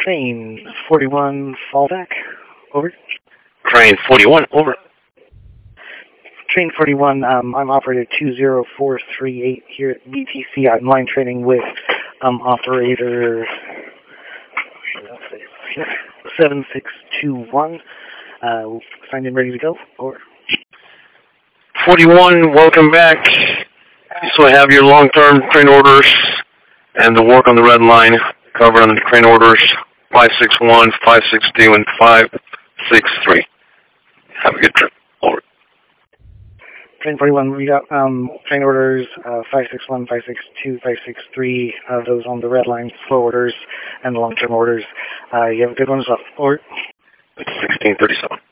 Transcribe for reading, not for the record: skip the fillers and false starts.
Train 41, fallback. Over. Train 41, over. Train 41, I'm operator 20438 here at BTC. I'm line training with operator 7621. Signed in, ready to go. Over. 41, welcome back. So I have your long-term train orders and the work on the red line covered on the train orders 561, 562, and 563. Have a good trip. Over. Train 41, we got train orders 561, 562, 563, those on the red line, slow orders, and long-term orders. You have a good one as well. Over. It's 1637.